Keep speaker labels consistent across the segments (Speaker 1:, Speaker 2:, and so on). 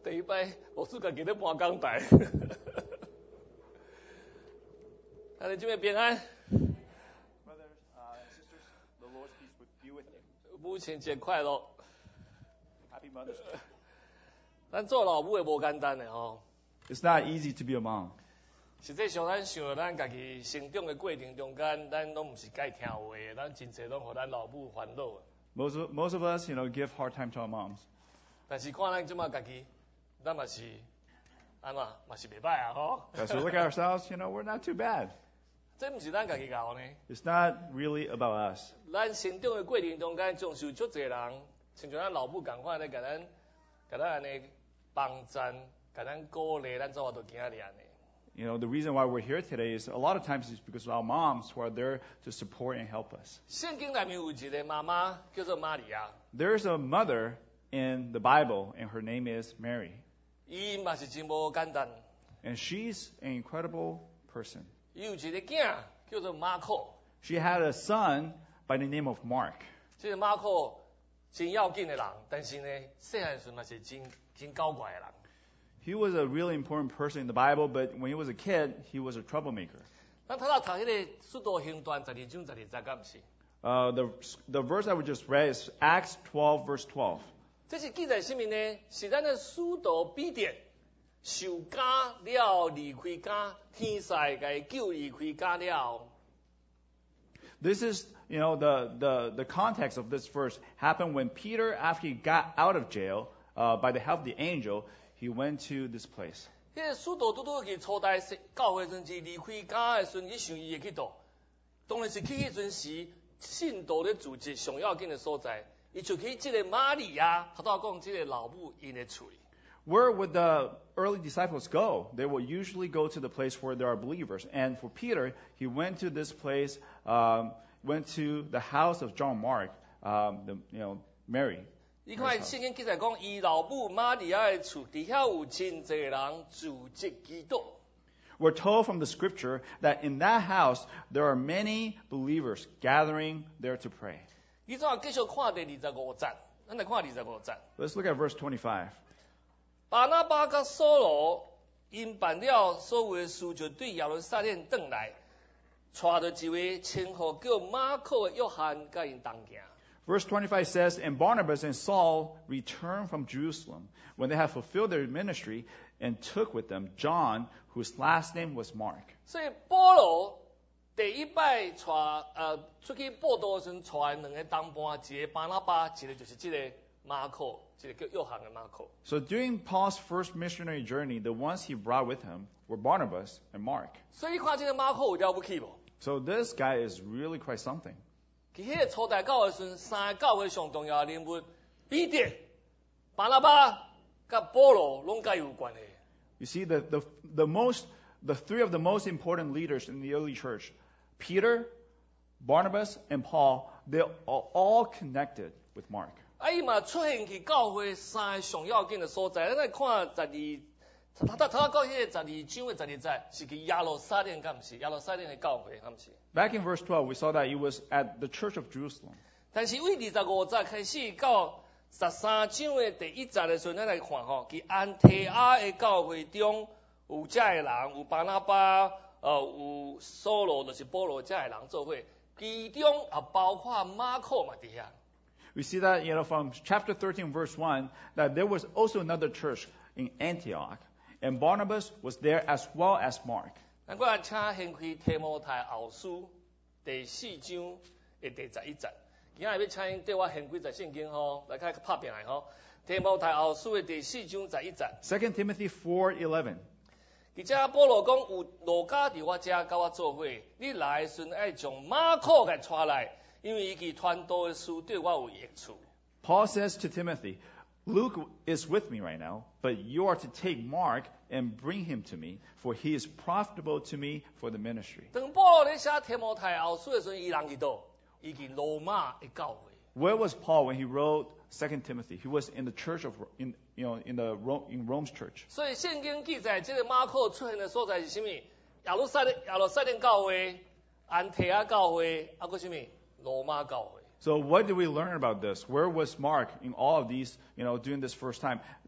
Speaker 1: 第一摆牧师家己咧搬讲台。大家姊妹平安。
Speaker 2: Brothers and sisters, the Lord's peace would be with you.
Speaker 1: 母亲节快乐。
Speaker 2: Happy Mother's Day.
Speaker 1: 咱做老母诶无简单诶吼。
Speaker 2: It's not easy to be a mom.
Speaker 1: 实际上，咱想咱家己成长诶过程中间，咱拢毋是该听话诶，咱真侪拢互咱老母烦恼诶。
Speaker 2: Most of us, give hard time to our moms.
Speaker 1: 但是看咱即马家己，咱嘛是安怎，嘛是袂歹啊吼。
Speaker 2: As we look at ourselves, we're not too bad.
Speaker 1: 这毋是咱家己搞呢。
Speaker 2: It's not really about us.
Speaker 1: 咱成长诶过程中间，总是有足侪人，亲像咱老母共款咧，甲咱安尼帮赞，甲咱鼓励，咱做法度今仔日安尼。
Speaker 2: The reason why we're here today is a lot of times it's because of our moms who are there to support and help us.
Speaker 1: 圣经内面有一个妈妈叫做玛利亚。
Speaker 2: There's a mother in the Bible, and her name is Mary.
Speaker 1: 伊嘛是真无简单。
Speaker 2: And she's an incredible person.
Speaker 1: 伊有一个囝叫做马可。
Speaker 2: She had a son by the name of Mark.
Speaker 1: 这个马可真要紧的人，但是呢，细汉时嘛是真搞怪的人。
Speaker 2: He was a really important person in the Bible, but when he was a kid, he was a troublemaker.
Speaker 1: 咱头读迄个《使徒行传》12章12节，敢毋是
Speaker 2: ？The verse I would just read is Acts 12, verse 12.
Speaker 1: 这是记载什么呢？是咱的使徒彼得受加了离开家，天使甲伊救离开家了。
Speaker 2: This is, the context of this verse happened when Peter, after he got out of jail, by the help of the angel, he went to this place.
Speaker 1: 迄个使徒拄拄去初代教会阵时离开家的时阵，伊想伊会去倒，当然是去迄阵时信徒咧组织上要紧的所在。伊就去这个玛利亚，头头讲这个老母因的厝里。
Speaker 2: Where would the early disciples go? They would usually go to the place where there are believers. And for Peter, he went to this place, went to the house of John Mark, Mary.
Speaker 1: 你看圣经记载讲，伊老母玛利亚的厝底下有真侪人组织基督。
Speaker 2: We're told from the scripture that in that house there are many believers gathering there to pray.
Speaker 1: 你怎继续看第25节？咱来看25节。
Speaker 2: Let's look at verse 25.
Speaker 1: 巴拿巴甲扫罗因办了所有的事，就对耶路撒冷转来，带着一位称呼叫马可的约翰，甲因同行。
Speaker 2: Verse 25 says, And Barnabas and Saul returned from Jerusalem when they had fulfilled their ministry and took with them John, whose last name was Mark.
Speaker 1: 所以保罗第一摆出去报道的时候，带两个同伴，一个巴拿巴，一个就是这个马可，一个叫约翰的马可。
Speaker 2: So during Paul's first missionary journey, the ones he brought with him were Barnabas and Mark.
Speaker 1: 所以你看这个马可有了不起无？
Speaker 2: So this guy is really quite something.
Speaker 1: 其迄个初代教会时，三个教会上重要的人物，彼得、巴拿巴、甲保罗，拢甲有关系。
Speaker 2: You see, the three of the most important leaders in the early church, Peter, Barnabas, and Paul, they are all connected with Mark.
Speaker 1: 伊嘛出现去教会三个上要紧的所在，咱来看头讲迄个12章的12节，是去耶路撒冷，敢毋是？耶路撒冷的教会，敢毋是？
Speaker 2: Back in verse 12, we saw that it was at the church of Jerusalem.
Speaker 1: 但是为25节开始到13章的第1节的时候，咱来看吼，伫安提阿的教会中有遮个人，有巴拿巴，有扫罗，就是保罗遮个人做伙，其中也包括马可嘛伫遐。
Speaker 2: We see that, from chapter 13, verse 1, that there was also another church in Antioch, and Barnabas was there as well as Mark.
Speaker 1: 咱我来请掀开提摩太后书第4章的第11节。今日要请因对我掀开在圣经吼，来开拍拼来吼。提摩太后书的第4章11节。
Speaker 2: 2 Timothy 4:11.
Speaker 1: 而且保罗讲有路加伫我遮甲我做伙，你来的时阵爱将马可给带来，因为伊去传道的事对我有益处。
Speaker 2: Paul says to Timothy, Luke is with me right now, but you are to take Mark and bring him to me, for he is profitable to me for the ministry.
Speaker 1: 当保罗咧写提摩太后书的时候，伊人伫倒，伊去罗马的教会。
Speaker 2: Where was Paul when he wrote 2 Timothy? He was in the church in Rome's church.
Speaker 1: 所以圣经记载，这个马可出现的所在是什么？耶路撒冷教会、安提阿教会，还有什么？罗马教会。
Speaker 2: So what do we learn about this? Where was Mark in all of these, during this first time?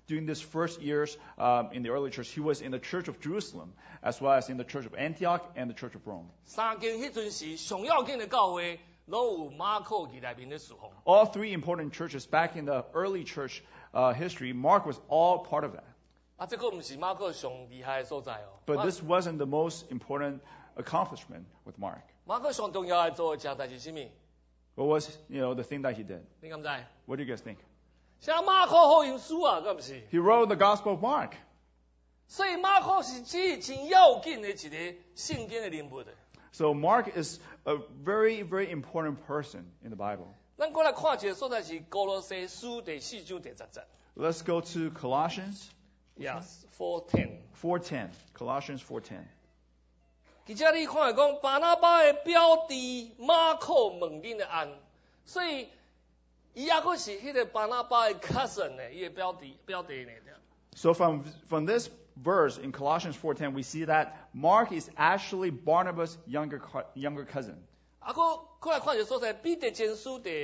Speaker 2: during these first years in the early church, he was in the Church of Jerusalem, as well as in the Church of Antioch and the Church of Rome.
Speaker 1: 三间迄阵时上要紧的教会，拢有马可伫内面咧侍奉。
Speaker 2: All three important churches back in the early church history, Mark was all part of that.
Speaker 1: 啊，这个唔是马可上厉害的所在哦。
Speaker 2: But this wasn't the most important accomplishment with Mark.
Speaker 1: 马可上重要的做一件代志是咩？
Speaker 2: What was, the thing that he did?
Speaker 1: 你敢知？
Speaker 2: What do you guys think?
Speaker 1: 写马可福音书啊，敢唔是？
Speaker 2: He wrote the Gospel of Mark.
Speaker 1: 所以马可是真要紧的一个圣经的人物的。
Speaker 2: So Mark is a very, very important person in the Bible.
Speaker 1: 咱过来看一个所在是哥罗西书第4章第10节。
Speaker 2: Let's go to Colossians
Speaker 1: Yes, 4:10。
Speaker 2: 4:10. Colossians 4:10.
Speaker 1: 其实你看讲巴拿巴的表弟马可问恁的安，所以伊也佫是迄个巴拿巴的 cousin 呢，伊的表弟呢。
Speaker 2: So from this verse in Colossians 4:10, we see that Mark is actually Barnabas' younger cousin.
Speaker 1: 啊，佫来看一个所在，彼得前书第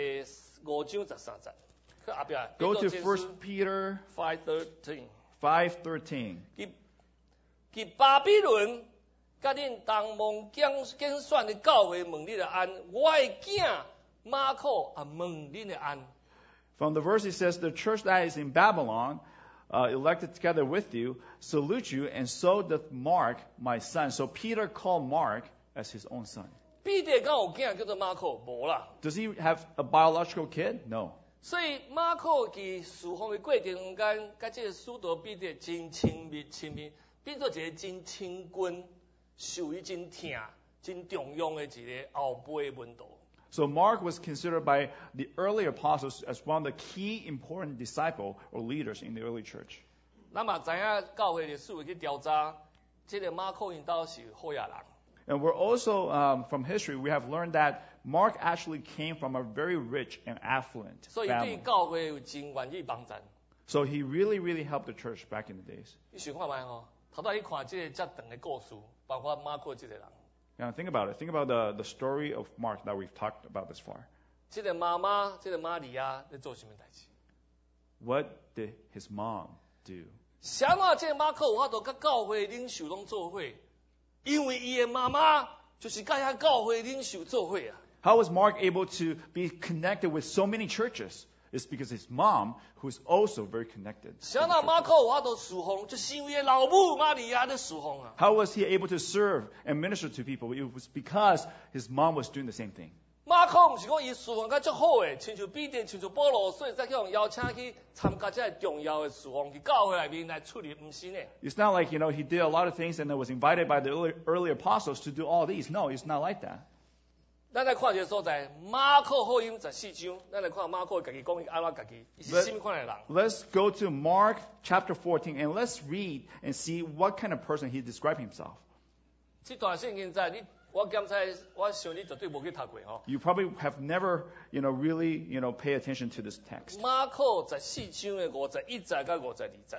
Speaker 1: 5章13节，去后壁。
Speaker 2: Go to 1 Peter
Speaker 1: 5:13。
Speaker 2: 5:13.
Speaker 1: 其巴比伦甲恁同盟拣选的教会问你的安，我的囝马可也问恁的安。
Speaker 2: From the verse it says, the church that is in Babylon, elected together with you, salute you, and so doth Mark, my son. So Peter called Mark as his own son.
Speaker 1: 彼得敢有囝叫做马可？无啦。
Speaker 2: Does he have a biological kid? No.
Speaker 1: 所以马可伫侍奉的过程间，甲这个使徒彼得真亲密，变做一个真亲近、受伊真疼、真重用的一个后辈的门徒。
Speaker 2: So Mark was considered by the early apostles as one of the key important disciple or leaders in the early church.
Speaker 1: 咱嘛知影教会历史去调查，这个马可因兜是好野人。
Speaker 2: And we're also, from history, we have learned that Mark actually came from a very rich and affluent
Speaker 1: 所以对
Speaker 2: family.
Speaker 1: 教会有真愿意帮助。
Speaker 2: So he really, really helped the church back in the days.
Speaker 1: 你想看觅吼，头仔你看这个遮长的故事，包括马可这个人，
Speaker 2: Now think about it. Think about the story of Mark that we've talked about this far.
Speaker 1: 这个妈妈，这个玛利亚在做什么代志？
Speaker 2: What did his mom do?
Speaker 1: 啥那这个马可有法度甲教会领袖拢做伙？因为伊的妈妈就是甲遐教会领袖做伙啊。
Speaker 2: How was Mark able to be connected with so many churches? It's because his mom, who is also very connected. to
Speaker 1: 啥
Speaker 2: the
Speaker 1: 那
Speaker 2: churches.
Speaker 1: 马可有法度侍奉，就是因为老母玛利亚的侍奉啊。
Speaker 2: How was he able to serve and minister to people? It was because his mom was doing the same thing.
Speaker 1: 马可毋是讲伊侍奉较足好诶，亲像彼得、亲像保罗，所以才叫人邀请去参加这个重要的侍奉，去教会内面来处理，毋是呢。
Speaker 2: It's not like, he did a lot of things and then was invited by the early apostles to do all these. No, it's not like that.
Speaker 1: 咱来看一个所在，马可福音14章，咱来看马可家己讲伊安怎家己，伊是什么款的人？
Speaker 2: Let's go to Mark chapter 14 and let's read and see what kind of person he described himself.
Speaker 1: 这段圣经在我检查，我想你绝对无去读过吼。
Speaker 2: You probably have never, really, pay attention to this text.
Speaker 1: 马可14章的51节到52节。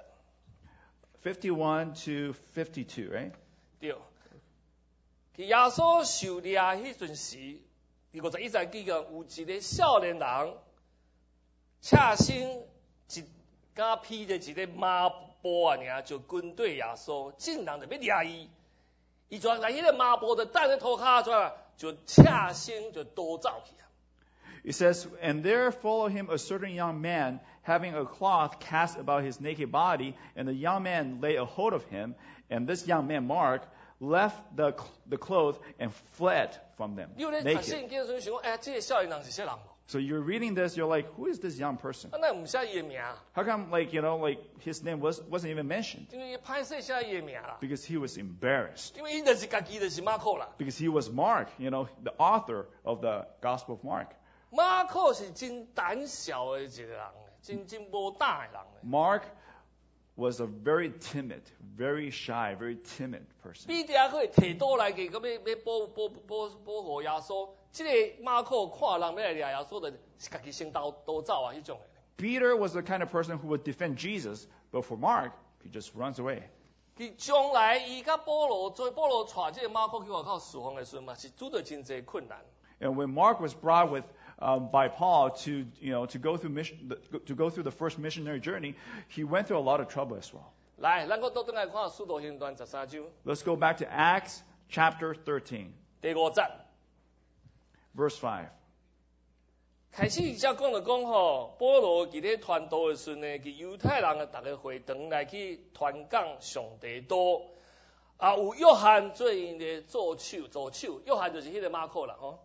Speaker 2: 51 to 52, right?
Speaker 1: 对。去耶稣受掠迄阵时，第51节记讲有一个少年人，赤身一甲披着一个麻布啊，尔就跟对耶稣，众人就要掠伊。伊就来迄个麻布就戴在头骹上，就赤身就逃走去啊。
Speaker 2: It says, and there followed him a certain young man, having a cloth cast about his naked body, and the young man laid a hold of him, and this young man, Mark, left the cloth and fled from them
Speaker 1: 你有咧读
Speaker 2: naked.
Speaker 1: 圣经的时候想讲，这个少年人是啥人无？
Speaker 2: So you're reading this, you're like, who is this young person?
Speaker 1: 啊，那毋写伊的名，
Speaker 2: How come, his name wasn't even mentioned?
Speaker 1: 因为伊歹势写伊的名啦，
Speaker 2: Because he was embarrassed.
Speaker 1: 因为伊就是家己就是马可啦。
Speaker 2: Because he was Mark, the author of the Gospel of Mark.
Speaker 1: 马可是真胆小的一个人，真无胆的人。
Speaker 2: Mark was a very timid, very shy, very timid person.
Speaker 1: 彼得还可以摕刀来给，咁要保护耶稣。这个马可看人要来掠耶稣，就是家己先逃走啊，迄种的。
Speaker 2: Peter was the kind of person who would defend Jesus, but for Mark, he just runs away.
Speaker 1: 佢将来伊甲保罗带这个马可去外口侍奉的时候嘛，是拄到真侪困难。
Speaker 2: And when Mark was brought with by Paul to go through the first missionary journey, he went through a lot of trouble as well.
Speaker 1: 来，咱搁倒转来看《使徒行传》13章
Speaker 2: Let's go back to Acts chapter 13,
Speaker 1: 第5节，
Speaker 2: verse 5.
Speaker 1: 开始才讲就讲吼，保罗伫咧传道的时阵呢，去犹太人的逐个会堂来去传讲上帝道。啊，有约翰做因的助手，约翰就是迄个马可啦吼。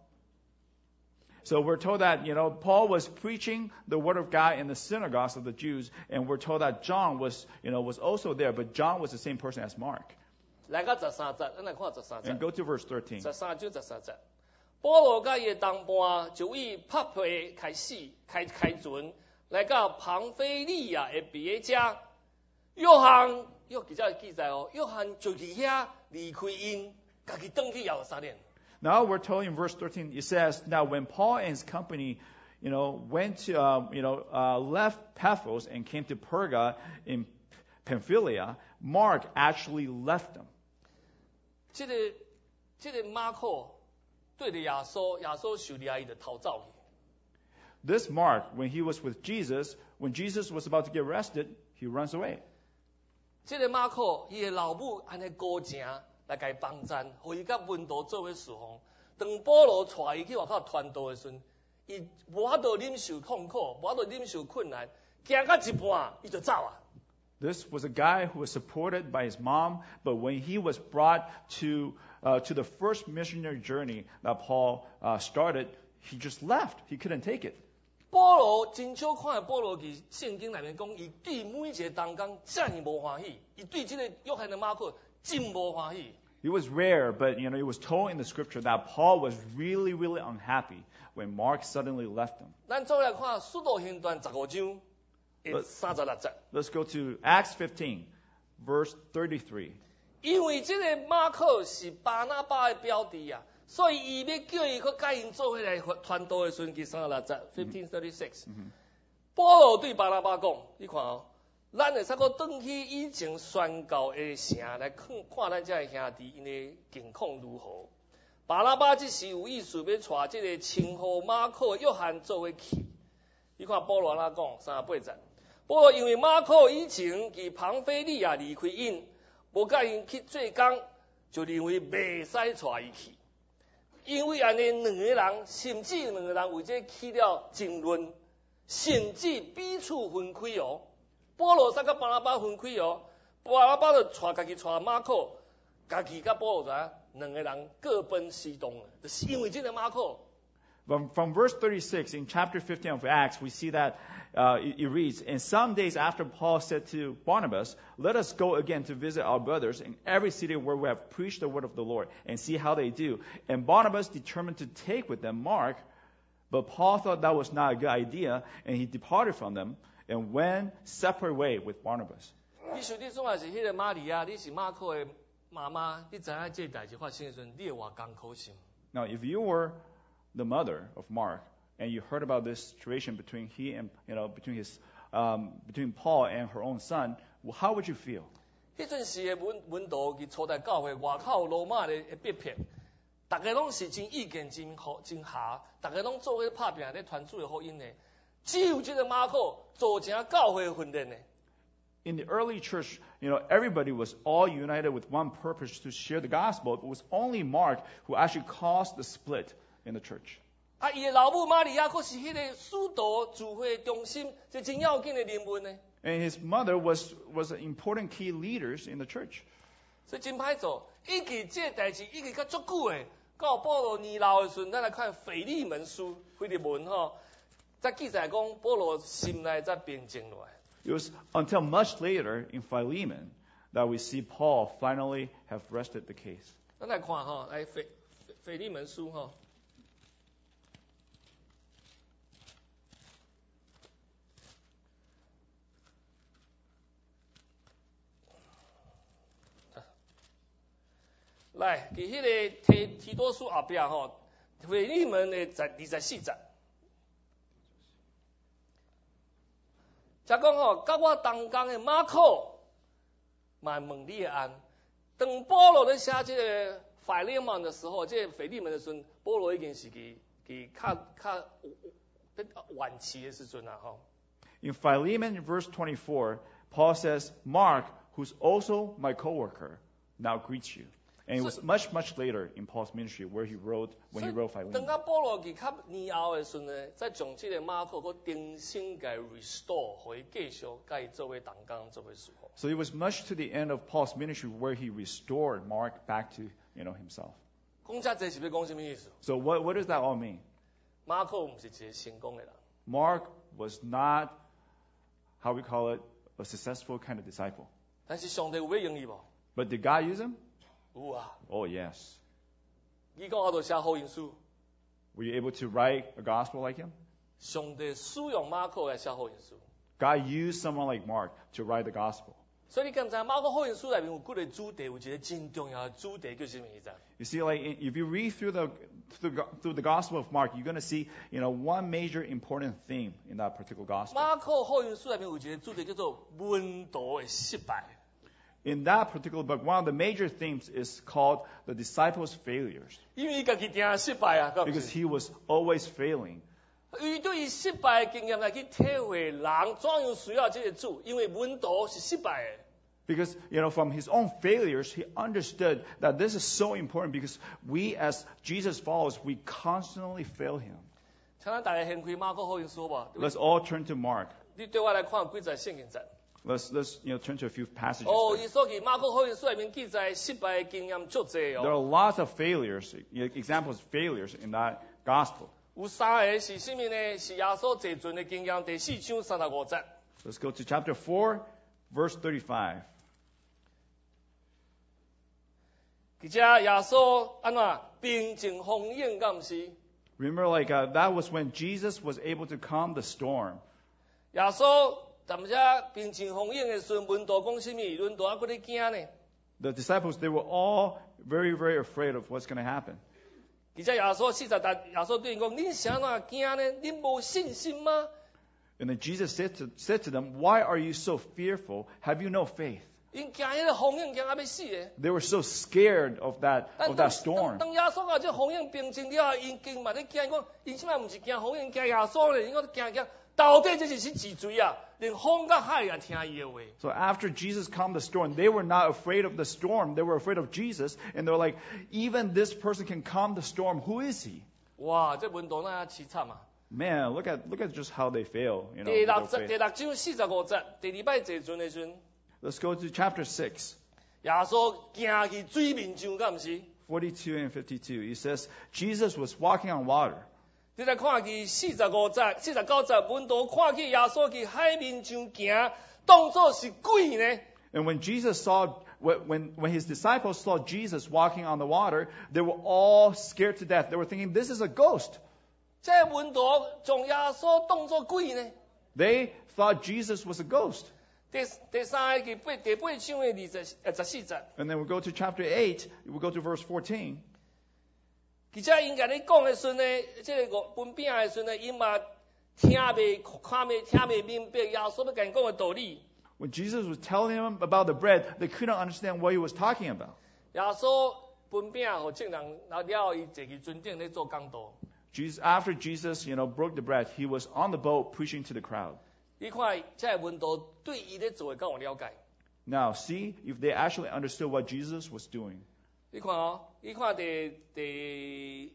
Speaker 2: So we're told that, Paul was preaching the word of God in the synagogues of the Jews, and we're told that John was also there, but John was the same person as Mark.
Speaker 1: 来到13节，咱来看13节。
Speaker 2: And go to verse 13.
Speaker 1: 13章13节，保罗甲伊的同伴就以帕皮开始开船，来到庞菲利亚的别家。约翰记者记载哦，约翰就伫遐离开因，家己转去耶路撒冷。
Speaker 2: Now we're told in verse 13, it says, now when Paul and his company, went to, left Paphos and came to Perga in Pamphylia, Mark actually left them.
Speaker 1: 这个马可对着耶稣受掠伊就逃走去。
Speaker 2: This Mark, when he was with Jesus, when Jesus was about to get arrested, he runs away.
Speaker 1: 这个马可伊的老母安尼高情来甲伊帮衬，互伊甲门徒做伙侍奉。当保罗带伊去外口传道的时阵，伊无法度忍受痛苦，无法度忍受困难，行到一半伊就走啊。
Speaker 2: This was a guy who was supported by his mom, but when he was brought to the first missionary journey that Paul started, he just left. He couldn't take it.
Speaker 1: 保罗真少看的保罗伫圣经内面讲，伊对每一个同工遮尔无欢喜，伊对这个约翰的马可真无欢喜。
Speaker 2: It was rare, but it was told in the scripture that Paul was really, really unhappy when Mark suddenly left him.
Speaker 1: 咱再来看《使徒行传》15章36节。
Speaker 2: Let's go to Acts 15, verse 33.
Speaker 1: 因为这个马可是巴拿巴的表弟啊，所以伊要叫伊去甲因做伙来传道的时阵，去36节1536。保罗对巴拿巴讲：“你看哦，咱会使个转去以前宣告的城来看咱这个兄弟因的境况如何。”巴拿巴只是有意思要带这个称呼马可约翰做伙去。你看保罗安怎讲38节，保罗因为马可以前伫庞菲利亚离开因。 无甲因去做工，就认为袂使带伊去，因为安尼两个人，甚至两个人为这起了争论，甚至彼此分开哦。保罗甲巴拿巴分开哦，巴拿巴就家己带马可，家己甲保罗两个人各奔西东了，就是因为这个马可。
Speaker 2: From verse 36 in chapter 15 of Acts, we see that it reads, And some days after Paul said to Barnabas, Let us go again to visit our brothers in every city where we have preached the word of the Lord, and see how they do. And Barnabas determined to take with them Mark, but Paul thought that was not a good idea, and he departed from them and went separate way with Barnabas.
Speaker 1: 你想你总也是迄个玛利亚，你是马可的妈妈，你知影这代志发生的时阵，你会偌艰苦心。
Speaker 2: Now, if you were the mother of Mark, and you heard about this situation between between Paul and her own son, well, how would you feel?
Speaker 1: 迄阵时的门徒去初代教会外口罗马的逼迫，大家拢是真意见真合，大家拢做伙拍拼咧传主的福音的，只有这个马可组成教会训练的。
Speaker 2: In the early church, everybody was all united with one purpose to share the gospel. It was only Mark who actually caused the split in the church.
Speaker 1: 啊，伊的老母玛利亚可是迄个使徒聚会中心，这真要紧的人物呢。
Speaker 2: And his mother was important key leaders in the church.
Speaker 1: 所以真歹做，一直这代志一直较足久的，到保罗年老的时阵，咱来看腓利门书腓利门吼，才记载讲保罗心内才平静落来。
Speaker 2: It was until much later in Philemon that we see Paul finally have rested the case.
Speaker 1: 咱来看吼，来腓利门书吼。 来，伫迄个提多书后壁吼，腓利门的24节，则讲吼，甲我同工的马可，嘛问你的安。当保罗咧写这个腓利门的时候，这个腓利门的时阵，保罗已经是去较晚期的时阵啊，吼。
Speaker 2: In Philemon, verse 24, Paul says, Mark, who's also my co-worker, now greets you. And it was much, much later in Paul's ministry when he wrote Philemon.
Speaker 1: 等到保罗去较年后的时阵呢，再将这个马可佮重新给 restore， 互伊继续甲伊做为同工做为事奉。
Speaker 2: So it was much to the end of Paul's ministry where he restored Mark back to himself.
Speaker 1: 讲遮济是要讲什么意思？
Speaker 2: So what does that all mean?
Speaker 1: 马可唔是一个成功的人。
Speaker 2: Mark was not, how we call it, a successful kind of disciple.
Speaker 1: 但是上帝有要用伊无？
Speaker 2: But did God use him?
Speaker 1: 有啊。
Speaker 2: Oh, yes.
Speaker 1: 你讲我度写福音书，
Speaker 2: Were you able to write a gospel like him?
Speaker 1: 上帝使用马可来写福音书。
Speaker 2: God used someone like Mark to write the gospel.
Speaker 1: 所以你敢知马可福音书内面有几个主题，有一个真重要的主题叫什么意思？
Speaker 2: You see, like if you read through the Gospel of Mark, you're going to see, one major important theme in that particular gospel.
Speaker 1: 马可福音书内面有一个主题叫做门徒的失败。
Speaker 2: In that particular book, one of the major themes is called the disciples' failures.
Speaker 1: 因为伊家己定失败啊，
Speaker 2: Because he was always failing.
Speaker 1: 伊对伊失败的经验来去体会人怎样需要这个主，因为门徒是失败的。
Speaker 2: Because, from his own failures, he understood that this is so important because we as Jesus followers, we constantly fail him.
Speaker 1: 请咱大家掀开马可福音书吧。
Speaker 2: Let's all turn to Mark.
Speaker 1: 你对我来看有几节圣经节。
Speaker 2: Let's turn to a few passages.
Speaker 1: 哦，
Speaker 2: there.
Speaker 1: 伊所记马可福音书内面记载失败的经验足侪
Speaker 2: There are
Speaker 1: 哦。
Speaker 2: lots of failures, examples of failures in that gospel.
Speaker 1: 有三个是什么呢？是耶稣坐船的经验，第4章35节。
Speaker 2: Let's go to chapter 4, verse 35.
Speaker 1: 而且耶稣安怎平静风涌，敢毋是？
Speaker 2: Remember, that was when Jesus was able to calm the storm.
Speaker 1: 耶稣但是平静风涌的时阵，门徒讲什么？门徒还搁咧惊呢。
Speaker 2: The disciples, they were all very, very afraid of what's going to happen.
Speaker 1: 而且耶稣耶稣对因讲：恁是安怎惊呢？恁无信心吗？
Speaker 2: And then Jesus said to them, Why are you so fearful? Have you no faith?
Speaker 1: 因惊迄个风涌惊啊要死的。
Speaker 2: They were so scared of that storm.
Speaker 1: 当耶稣讲这风涌平静了，因经嘛咧惊，讲因即摆毋是惊风涌，惊耶稣咧，因讲惊，到底这是几罪啊？连风甲海也听伊的话。
Speaker 2: So after Jesus calmed the storm, they were not afraid of the storm. They were afraid of Jesus. And they were like, even this person can calm the storm. Who is he?
Speaker 1: 哇，这门徒那样凄惨啊！
Speaker 2: Man, look at just how they fail.
Speaker 1: 第六
Speaker 2: with their
Speaker 1: 章
Speaker 2: faith.
Speaker 1: 45节，第2摆坐船的时阵，
Speaker 2: Let's go to chapter 6,
Speaker 1: 耶稣行去水面上，敢毋是？
Speaker 2: 42 and 52. He says, Jesus was walking on water.
Speaker 1: 你来看去45节、49节，门徒看见耶稣去海面上行，当作是鬼呢。
Speaker 2: And when Jesus saw, when his disciples saw Jesus walking on the water, they were all scared to death. They were thinking, this is a ghost.
Speaker 1: 这门徒将耶稣当作鬼呢。
Speaker 2: They thought Jesus was a ghost.
Speaker 1: 第8章的14节，
Speaker 2: And then we go to chapter 8, we go to verse 14.
Speaker 1: 而且因甲你讲的时阵呢，这个分饼的时阵呢，因嘛听袂明白耶稣要甲因讲的道理。
Speaker 2: When Jesus was telling them about the bread, they couldn't understand what he was talking about.
Speaker 1: 耶稣分饼互众人，然后伊坐去船顶咧做讲道。
Speaker 2: After Jesus, broke the bread, he was on the boat preaching to the crowd.
Speaker 1: 你看，这门徒对伊咧做的敢有了解？
Speaker 2: Now, see if they actually understood what Jesus was doing.
Speaker 1: 你看哦，你看第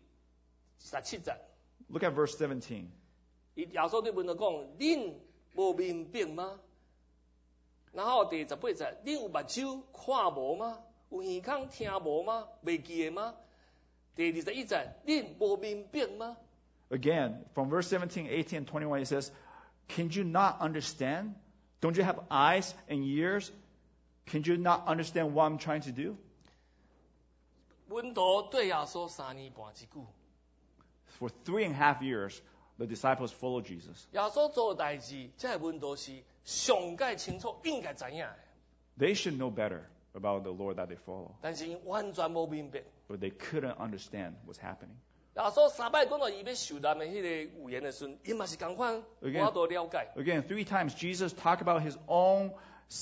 Speaker 1: 17节，
Speaker 2: Look at verse 17.
Speaker 1: 耶稣对门徒讲：恁无明白吗？然后第18节，恁有目睭看无吗？有耳孔听无吗？袂记的吗？第21节，恁无明白吗？
Speaker 2: Again, from verse 17, 18, and 21, it says, Can you not understand? Don't you have eyes and ears? Can you not understand what I'm trying to do?
Speaker 1: 门徒对耶稣3年半之久，
Speaker 2: For 3.5 years, the disciples followed Jesus.
Speaker 1: 耶稣做的代志，这门徒是上界清楚应该知影的，
Speaker 2: They should know better about the Lord that they follow,
Speaker 1: 但是因完全无明白。
Speaker 2: but they couldn't understand what's happening.
Speaker 1: 耶稣3摆讲到伊要受难的迄个预言的时阵，因嘛是共款，我都了解。
Speaker 2: Again, 3 times Jesus talked about his own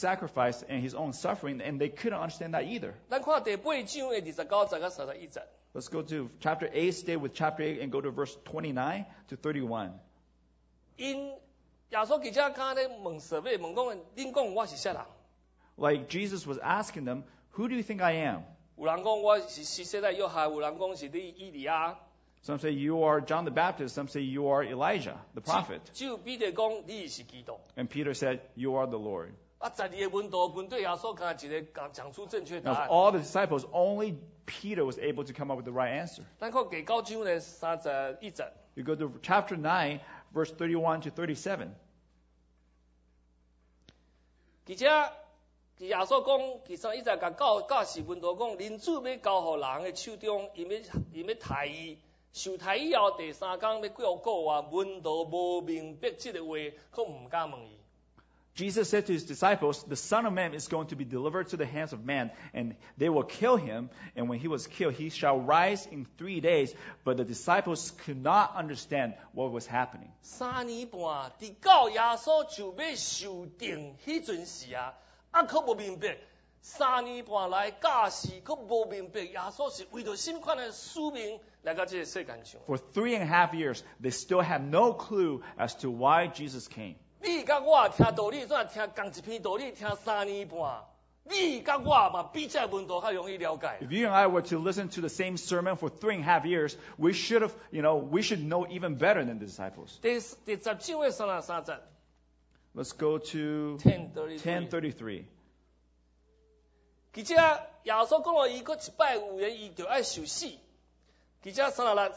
Speaker 2: sacrifice and his own suffering, and they couldn't understand that either.
Speaker 1: 咱看第8章的29节到31节。
Speaker 2: Let's go to chapter 8, stay with chapter 8 and go to verse 29 to 31.
Speaker 1: 因耶稣记者刚咧问蛇尾问讲，恁讲我是啥人？
Speaker 2: Like Jesus was asking them, who do you think I am?
Speaker 1: 有人讲我是施洗的约翰，有人讲是你以利亚。
Speaker 2: Some say you are John the Baptist. Some say you are Elijah, the prophet.
Speaker 1: 只有彼得讲你是基督。
Speaker 2: And Peter said, you are the Lord.
Speaker 1: 12个门徒分对耶稣讲一个讲出正确答
Speaker 2: Now, of
Speaker 1: 案。
Speaker 2: all the disciples, only Peter was able to come up with the right answer.
Speaker 1: 咱看第9章咧31节，
Speaker 2: You go to chapter 9, verse 31 to 37.
Speaker 1: 而且耶稣讲，其实一直甲教示门徒讲，人子要交互人的手中，因要杀伊。受杀以后，第3天要过国外，门徒无明白这个话，佫唔敢问伊。
Speaker 2: Jesus said to his disciples, the Son of Man is going to be delivered to the hands of man, and they will kill him. And when he was killed, he shall rise in 3 days. But the disciples could not understand what was happening.
Speaker 1: 3年半，直到耶稣就要受定迄阵时啊，佫无明白。3年半来教示，佫无明白耶稣是为着什么款的使命来到这个世间上。
Speaker 2: For 3.5 years, they still have no clue as to why Jesus came.
Speaker 1: 你甲我听道理，怎听同一篇道理听3年半？你甲我嘛比这门徒较容易了解。
Speaker 2: If you and I were to listen to the same sermon for 3.5 years, we should know even better than the disciples.
Speaker 1: 第10章的33节
Speaker 2: Let's go to
Speaker 1: 10:33。
Speaker 2: 10:33.
Speaker 1: 记者耶稣讲了，伊佫一摆有言，伊就爱受死。记者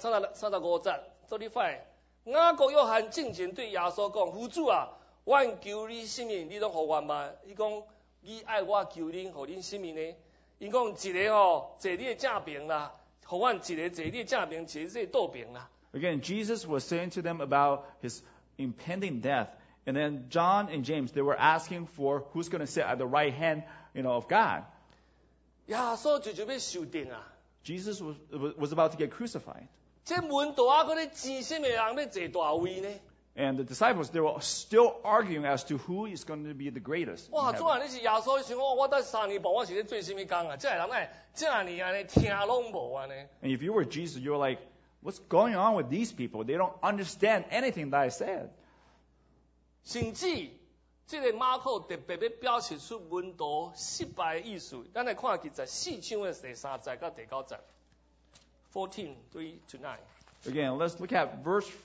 Speaker 1: 35节35。雅各约翰正前对耶稣讲：“夫主啊，阮求你什么，你拢互阮嘛？”伊讲：“你爱我求恁，互恁什么呢？”伊讲：“一个坐你的正边啦，互阮一个坐你的正边，一个坐倒边啦。”
Speaker 2: Again, Jesus was saying to them about his impending death. And then John and James, they were asking for who's going to sit at the right hand, of God.
Speaker 1: 耶稣就要受定啊！
Speaker 2: Jesus was about to get crucified.
Speaker 1: 这门徒啊，佫咧争什么人要坐大位呢？
Speaker 2: And the disciples, they were still arguing as to who is going to be the greatest.
Speaker 1: 哇！怎啊你是耶稣？你想讲我等3年半，我是咧做什么工啊？这个人呢，这年安尼听拢无安尼。
Speaker 2: And if you were Jesus, you were like, what's going on with these people? They don't understand anything that I said.
Speaker 1: 甚至这个马可特别要表示出门徒失败的意思。咱来看其实4章的第3节到第9节。14:3 to 9.
Speaker 2: Again, let's look at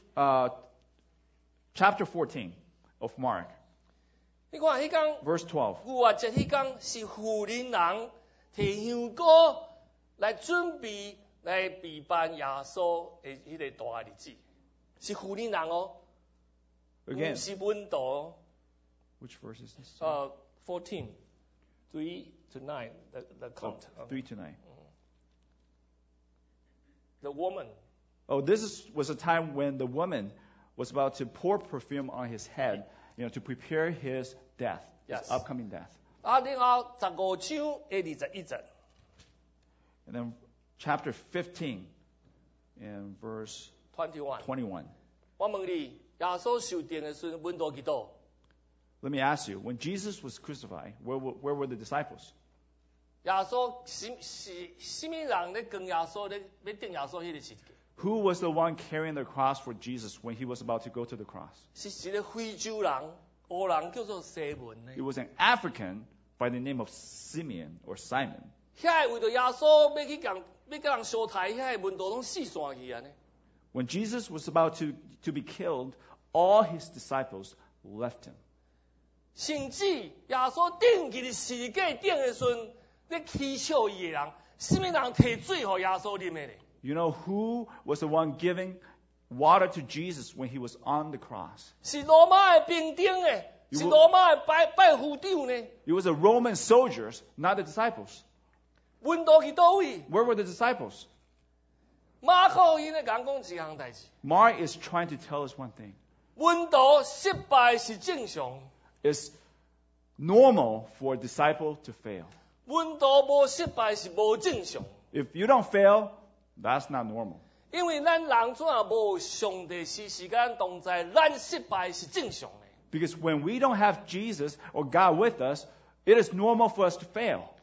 Speaker 2: chapter 14 of Mark,
Speaker 1: 你看迄天
Speaker 2: verse 12.
Speaker 1: 复活节迄天是妇人人摕香膏来准备来备办耶稣的迄个大日子，是妇人人哦，唔
Speaker 2: Again,
Speaker 1: 是门徒哦。
Speaker 2: which verse is this?
Speaker 1: 14:3 to 9 the count.
Speaker 2: 3 to 9.
Speaker 1: The woman.
Speaker 2: Oh, was a time when the woman was about to pour perfume on his head, to prepare his death,
Speaker 1: Yes.
Speaker 2: his upcoming death.
Speaker 1: 然後15章的21節。
Speaker 2: And then chapter 15 and verse
Speaker 1: 21。
Speaker 2: 21.
Speaker 1: 我問你，耶穌受定的時候，門徒幾多？
Speaker 2: Let me ask you, when Jesus was crucified, where were the disciples?
Speaker 1: 耶穌什麼人咧跟耶穌咧要定耶穌迄個時間？
Speaker 2: Who was the one carrying the cross for Jesus when he was about to go to the cross?
Speaker 1: 是一個非洲人，黑人叫做西門咧。
Speaker 2: It was an African by the name of Simeon or Simon.
Speaker 1: 遐個為着耶穌要甲人相殺，遐個門徒攏死散去安尼。
Speaker 2: When Jesus was about to be killed, all his disciples left him.
Speaker 1: 甚至耶穌釘佢哋十字架頂的時陣，咧取笑伊嘅人，什麼人摕水予耶穌啉的咧？
Speaker 2: You know who was the one giving water to Jesus when he was on the cross?
Speaker 1: 是羅馬嘅兵丁誒，是羅馬嘅拜副長呢？
Speaker 2: It was the Roman soldiers, not the disciples.
Speaker 1: 門徒去倒位？
Speaker 2: Where were the disciples?
Speaker 1: 馬可伊咧講一項代志，
Speaker 2: Mark is trying to tell us one thing.
Speaker 1: 門徒失敗是正常，
Speaker 2: It's normal for a disciple to fail.
Speaker 1: 門徒無失敗是無正常。
Speaker 2: If you don't fail, that's not normal.
Speaker 1: 因為咱人怎啊無上帝時間同在，咱失敗是正常的。
Speaker 2: Because when we don't have Jesus or God with us, it is normal for us to fail.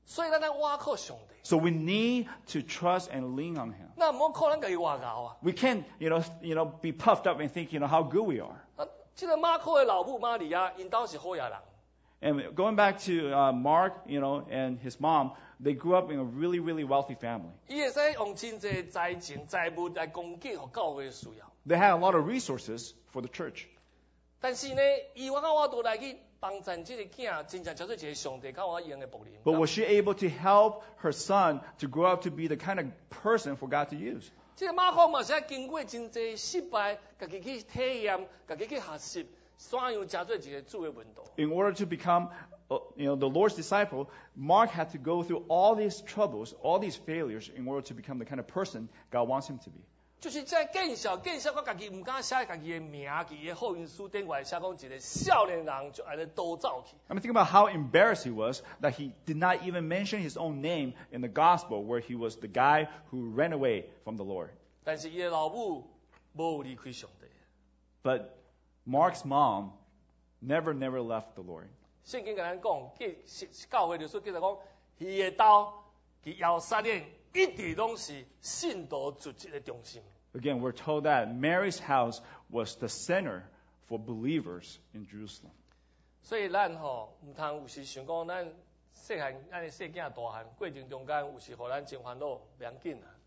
Speaker 1: 所以咱要倚靠上帝。
Speaker 2: So we need to trust and lean on Him.
Speaker 1: 咱唔好靠咱家己外熬啊。
Speaker 2: We can't, be puffed up and think, how good we are.
Speaker 1: 这个马可的老母玛利亚，因兜是好野人。
Speaker 2: And going back to Mark, and his mom, they grew up in a really, really wealthy family.
Speaker 1: 伊会使用真侪财钱财物来供给互教会的需要。
Speaker 2: They had a lot of resources for the church.
Speaker 1: 但是呢，伊我都来去帮助这个囝，真正交做一个上帝甲我用的仆人。
Speaker 2: But was she able to help her son to grow up to be the kind of person for God to use?
Speaker 1: 这个马可嘛是经过真侪失败，家己去体验，家己去学习，怎样加做一个主的门徒。
Speaker 2: In order to become, the Lord's disciple, Mark had to go through all these troubles, all these failures, in order to become the kind of person God wants him to be.
Speaker 1: 就是在见笑我家己唔敢写家己的名，己的福音书顶外写讲一个少年人就安尼逃走去。
Speaker 2: I mean, think about how embarrassed he was that he did not even mention his own name in the gospel, where he was the guy who ran away from the Lord.
Speaker 1: 但是伊的老母无离开上帝。
Speaker 2: But Mark's mom never left the Lord.
Speaker 1: 圣经甲咱讲，教会就说，记得讲，伊的兜伫耶路撒冷一直拢是信徒聚集的中心。
Speaker 2: Again, we're told that Mary's house was the center for believers in Jerusalem.
Speaker 1: 所以咱唔通有时想讲，咱的细囝大汉过程中间有时互咱真烦恼，袂要紧啊。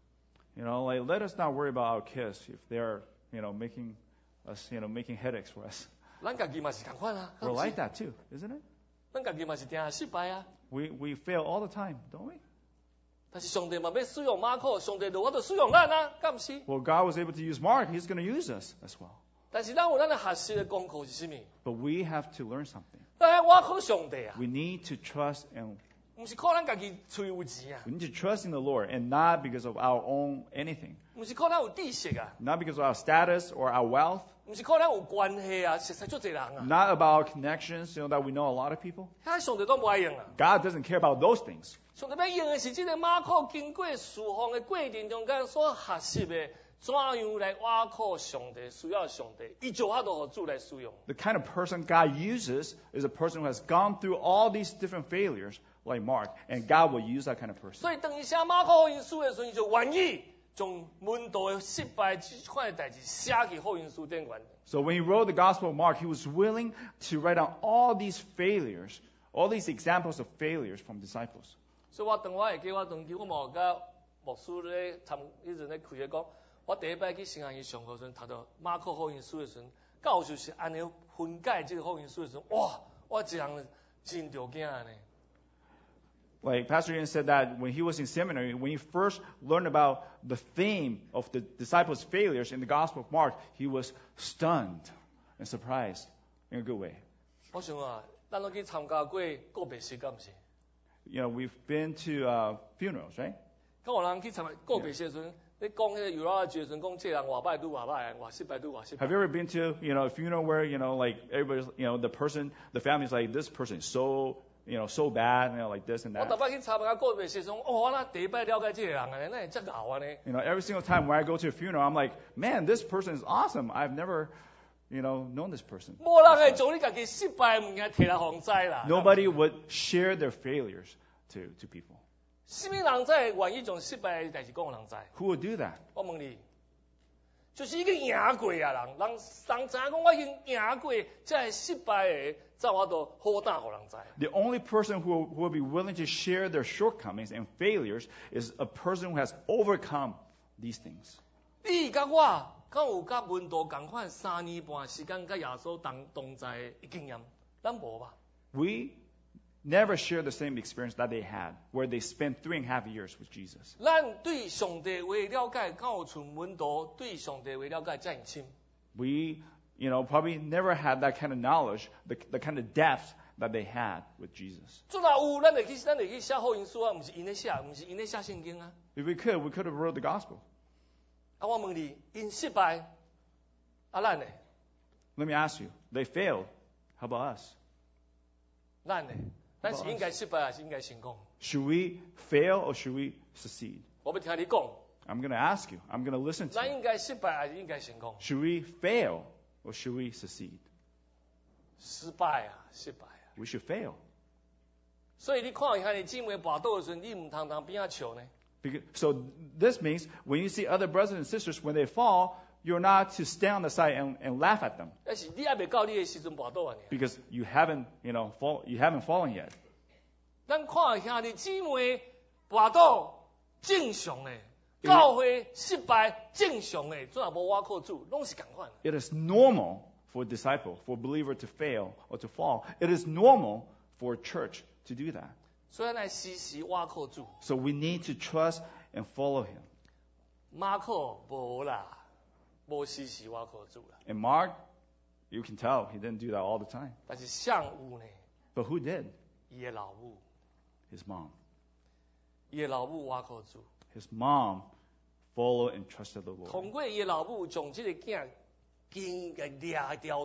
Speaker 2: Let us not worry about our kids if they're, making us, making headaches for us.
Speaker 1: 咱家己嘛是同款啊。
Speaker 2: We're like that too, isn't it?
Speaker 1: 咱家己嘛是定失败啊。
Speaker 2: We fail all the time, don't we?
Speaker 1: 但是上帝嘛要使用马可，上帝就我就使用咱啊，敢唔是？
Speaker 2: Well, God was able to use Mark. He's going to use us as well.
Speaker 1: 但是咱有咱的学习的功课是啥物？
Speaker 2: But we have to learn something.
Speaker 1: 咱要倚靠上帝啊，
Speaker 2: We need to trust and
Speaker 1: 唔是靠咱家己喙有钱啊，
Speaker 2: we need to trust in the Lord, and not because of our own anything.
Speaker 1: 唔是靠咱有知識啊，
Speaker 2: Not because of our status or our wealth.
Speaker 1: 唔是靠咱有關係啊，熟悉足濟人啊，
Speaker 2: Not about our connections, that we know a lot of people.
Speaker 1: 遐上帝都唔愛用啊。
Speaker 2: God doesn't care about those things.
Speaker 1: 上帝要用的是這個馬可經過侍奉的過程中間所學習的，怎樣來倚靠上帝，需要上帝，伊就法度予主來使用。
Speaker 2: The kind of person God uses is a person who has gone through all these different failures, like Mark, and God will use that kind of person.
Speaker 1: 所以當伊寫馬可福音書的時候，伊就願意將門徒的失敗這款的代志寫去福音書頂面。
Speaker 2: So when he wrote the Gospel of Mark, he was willing to write down all these failures, all these examples of failures from disciples.
Speaker 1: 所以我當我會記，我當記我冇甲牧師咧參迄陣咧開咧講，我第一擺去聖安醫上課時，讀到馬可福音書的時，教授是安尼分解這個福音書的時，哇！我一人真着驚呢。
Speaker 2: Like Pastor Ian said that when he was in seminary, when he first learned about the theme of the disciples' failures in the Gospel of Mark, he was stunned and surprised in a good way.
Speaker 1: 我想啊，咱都去參加過告別式，敢唔是？
Speaker 2: We've been to funerals, right?
Speaker 1: 咁有人去參加告別式的時候，你講迄個有老嘅時陣，講這人話歹拄話歹，話失敗拄話失敗。
Speaker 2: Have you ever been to, a funeral where, like everybody's, the family's like, this person is so, so bad, like this and
Speaker 1: 我
Speaker 2: that.
Speaker 1: 逐擺去參加告別式時，我第一擺了解這個人啊，那真牛啊呢。
Speaker 2: Every single time when I go to a funeral, I'm like, man, this person is awesome. I've never, known this person.
Speaker 1: 無人會將你家己失敗嘅物件摕來互知啦。
Speaker 2: Nobody would share their failures to people.
Speaker 1: 什麼人才會願意將失敗嘅代志講人知？
Speaker 2: Who would do that?
Speaker 1: 我問你，就是已經贏過啊人，人知影講我已經贏過，即係失敗嘅，則我就好膽互人知。
Speaker 2: The only person who will be willing to share their shortcomings and failures is a person who has overcome these things.
Speaker 1: 你甲我，敢有甲門徒同款3年半時間，甲耶穌同在的經驗？咱無吧？
Speaker 2: We never share the same experience that they had, where they spent 3.5 years with Jesus.
Speaker 1: 咱對上帝話了解，敢有像門徒對上帝話了解遮爾深？
Speaker 2: We, probably never had that kind of knowledge, the kind of depth that they had with Jesus.
Speaker 1: 做若有，咱會去寫福音書啊，唔是因咧寫，唔是因咧寫聖經啊。
Speaker 2: If we could have wrote the gospel.
Speaker 1: 啊，我問你，因失敗，啊咱呢？
Speaker 2: Let me ask you, they failed. How about us?
Speaker 1: 咱呢？咱是應該失敗還是應該成功？
Speaker 2: Should we fail or should we succeed?
Speaker 1: 我要聽你講，
Speaker 2: I'm going to ask you. I'm going to listen to
Speaker 1: 咱
Speaker 2: you.
Speaker 1: 應該失敗還是應該成功？
Speaker 2: Should we fail or should we succeed?
Speaker 1: 失敗啊，失敗啊！
Speaker 2: We should fail.
Speaker 1: 所以你看兄弟姊妹跋倒的时候，你唔通边仔笑呢？
Speaker 2: So this means when you see other brothers and sisters, when they fall, you're not to stand on the side and laugh at them.
Speaker 1: 但是你还未到你的时阵跋倒啊！
Speaker 2: Because you haven't fallen yet.
Speaker 1: 咱看兄弟姊妹跋倒正常的，教会失败正常的，总也无我靠主，拢是共款。
Speaker 2: It is normal for a disciple, for a believer to fail or to fall. It is normal for a church to do that.
Speaker 1: 所以咱来时时我靠主。
Speaker 2: So we need to trust and follow him.
Speaker 1: 马可无啦，无时时我靠主啦。
Speaker 2: And Mark, you can tell he didn't do that all the time.
Speaker 1: 但是像有呢，
Speaker 2: But who did?
Speaker 1: 伊的老母，
Speaker 2: His mom.
Speaker 1: 伊的老母我靠主。
Speaker 2: His mom followed and trusted the Lord.
Speaker 1: 通过伊的老母将这个囝经个抓条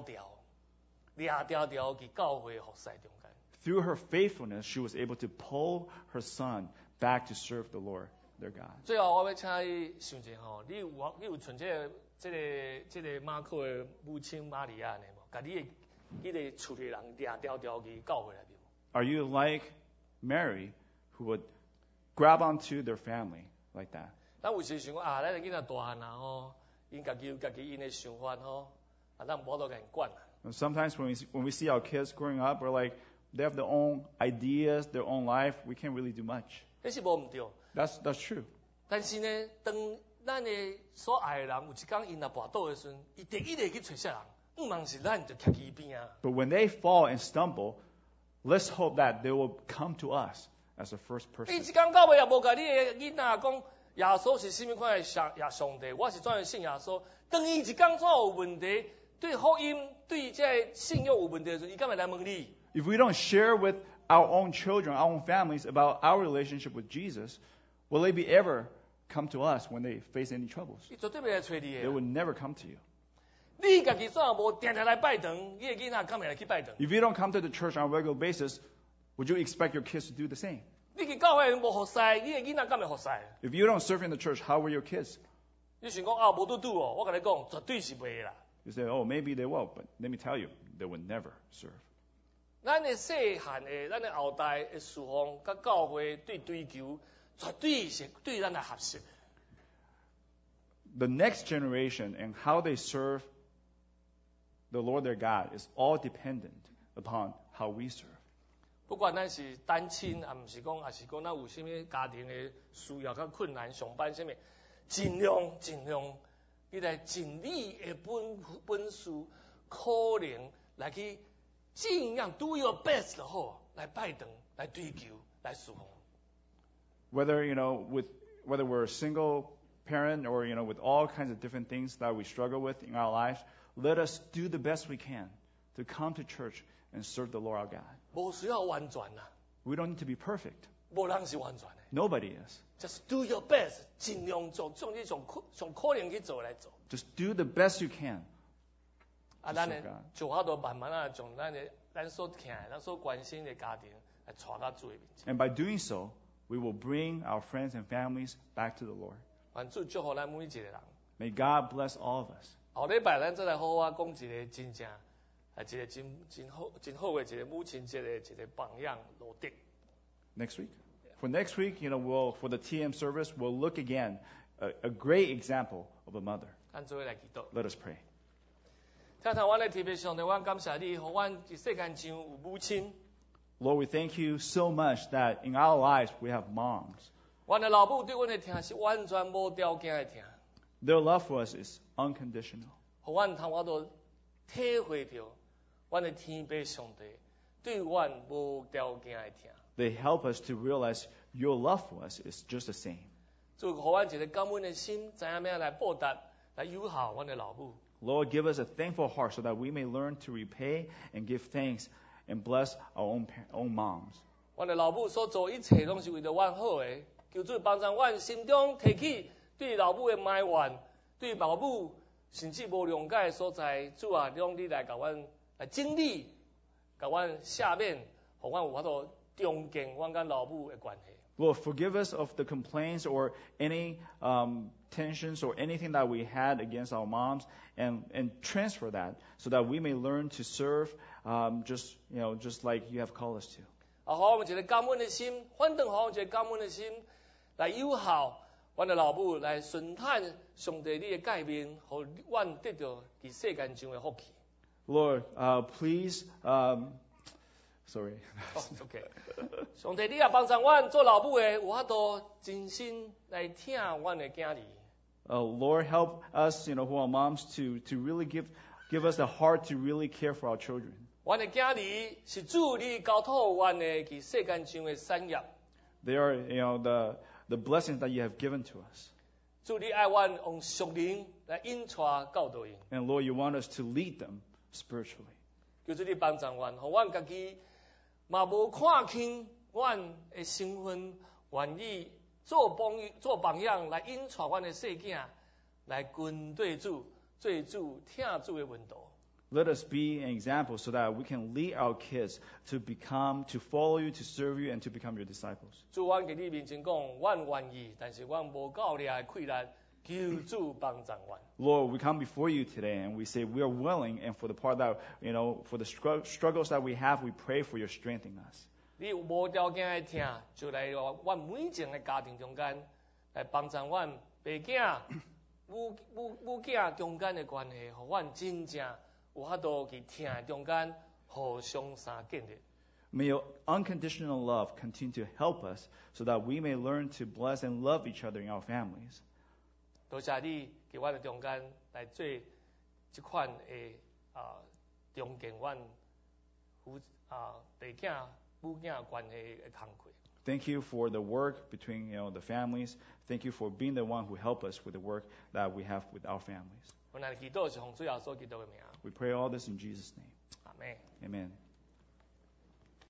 Speaker 1: 去教会服侍中间。
Speaker 2: Through her faithfulness, she was able to pull her son back to serve the Lord, their God.
Speaker 1: 最后我要请你想一下吼，你有存这个马可的母亲玛利亚呢无？甲你的厝里人抓条去教会内面。
Speaker 2: Are you like Mary, who would grab onto their family like that?
Speaker 1: 咱有时想讲啊，咱的囡仔大汉啊吼，因家己有家己因的想法吼，啊，咱无法度甲因管啊。
Speaker 2: And sometimes when we see our kids growing up, we're like, they have their own ideas, their own life. We can't really do much.
Speaker 1: 这是无毋对。
Speaker 2: That's true.
Speaker 1: 但是呢，当咱的所爱的人有一天因若跋倒的时阵，伊第一个去找啥人？毋茫是咱就徛伊边啊。
Speaker 2: But when they fall and stumble, let's hope that they will come to us as the first
Speaker 1: 伊
Speaker 2: person.
Speaker 1: 一天到尾也无甲你的囡仔讲耶稣是甚物款的上帝，我是怎样信耶稣？当伊一天怎有问题，对福音、对这信仰有问题的时候，伊敢会来问你？
Speaker 2: If we don't share with our own children, our own families about our relationship with Jesus, will they be ever come to us when they face any troubles?
Speaker 1: 伊绝对袂来找你
Speaker 2: They
Speaker 1: 的。
Speaker 2: would never come to you.
Speaker 1: 你家己怎样无定定来拜堂，你的囡仔敢会来去拜堂？
Speaker 2: If you don't come to the church on a regular basis, would you expect your kids to do the same?
Speaker 1: 你去教会无服侍，你的囡仔敢会服侍？
Speaker 2: If you don't serve in the church, how will your kids?
Speaker 1: 你想讲啊，无拄拄哦，我甲你讲，绝对是袂啦。
Speaker 2: You say, oh, maybe they will, but let me tell you, they will never serve.
Speaker 1: 咱的细汉的，咱的后代的侍奉，甲教会对追求，绝对是对咱来合适。
Speaker 2: The next generation and how they serve the Lord their God is all dependent upon how we serve.
Speaker 1: 不管咱是单亲，啊，毋是讲，也是讲咱有啥物家庭的需要较困难，上班啥物，尽量，你来尽你的本事，可能来去尽量 do your best 就好，来拜堂，来追求，来侍奉。
Speaker 2: Whether we're a single parent or with all kinds of different things that we struggle with in our lives, let us do the best we can to come to church and serve the Lord our God.
Speaker 1: 无需要完全啦，
Speaker 2: We don't need to be perfect.
Speaker 1: 无人是完全的。
Speaker 2: Nobody is.
Speaker 1: Just do your best，尽量做，将你上可能去做来做。
Speaker 2: Just do the best you can.
Speaker 1: 啊，
Speaker 2: To
Speaker 1: 咱
Speaker 2: serve
Speaker 1: 呢
Speaker 2: God.
Speaker 1: 就法度慢慢啊，将咱所疼的、咱所关心的家庭来带到主的面前。
Speaker 2: And by doing so, we will bring our friends and families back to the Lord.
Speaker 1: 愿主祝福咱每一个人。
Speaker 2: May God bless all of us.
Speaker 1: 后礼拜咱再来好好讲一个真正，一个真好的一个母亲节的一个榜样路德。
Speaker 2: Next week. For next week, for the TM service, we'll look again a great example of a mother.
Speaker 1: 咱做伙来祈祷。
Speaker 2: Let us pray.
Speaker 1: 听听我的特别上帝，我感谢你，互阮伫世间上有母亲。
Speaker 2: Lord, we thank you so much that in our lives we have moms.
Speaker 1: 阮的老母对阮的疼是完全无条件的疼，
Speaker 2: Their love for us is unconditional.
Speaker 1: 互阮通我都体会到，阮的天父上帝对阮无条件的疼。
Speaker 2: They help us to realize your love for us is just the same.
Speaker 1: 就互阮一个感恩的心，知影要来报答，来友好阮的老母。
Speaker 2: Lord, give us a thankful heart so that we may learn to repay and give thanks and bless our own moms.
Speaker 1: 阮的老母所做一切，拢是为着阮好的。求主帮助阮心中提起对老母的埋怨，对老母甚至无谅解的所在。主啊，让你来甲阮来经历，甲阮下面，互阮有法度重建阮甲老母的关系。
Speaker 2: Lord, forgive us of the complaints or any tensions or anything that we had against our moms, and transfer that so that we may learn to serve just like you have called us to.
Speaker 1: 啊，好我们一个感恩的心，反正好我们一个感恩的心来友好，阮的老母来顺探上帝你的诫命，互阮得到伫世间上的福气。
Speaker 2: Lord, please, sorry.
Speaker 1: OK， 上帝你也帮助阮做老母的有法度真心来听阮的囝儿。
Speaker 2: Lord, help us, who are moms, to really give us the heart to really care for our children.
Speaker 1: 阮的囝儿是主你交托阮的伫世间上的产业。
Speaker 2: They are, the blessings that you have given to us.
Speaker 1: 主你爱阮用属灵来引带教导因。
Speaker 2: And Lord, you want us to lead them spiritually.
Speaker 1: 求主你帮助阮，互阮家己嘛无看轻阮的身份，愿意做榜样来引带阮的细囝来跟对主、做主、听主的问道。
Speaker 2: Let us be an example so that we can lead our kids to follow you, to serve you, and to become your disciples.
Speaker 1: 主，阮伫你面前讲，阮愿意，但是阮无够力的困难，求主帮助阮。
Speaker 2: Lord, we come before you today and we say we are willing, and for the part that, for the struggles that we have, we pray for your strength in us.
Speaker 1: 你有无条件的听，就来阮每一个家庭中间来帮助阮爸囝、母囝中间的关系，互阮真正有法度去听中间互相相建立。
Speaker 2: May your unconditional love continue to help us so that we may learn to bless and love each other in our families.
Speaker 1: 多谢你给阮的中间来做这款的重建阮爸囝、母囝关系的工课。
Speaker 2: Thank you for the work between the families. Thank you for being the one who help us with the work that we have with our families.
Speaker 1: 我来祈祷是奉主耶稣基督的名。
Speaker 2: We pray all this in Jesus' name.
Speaker 1: Amen.
Speaker 2: Amen.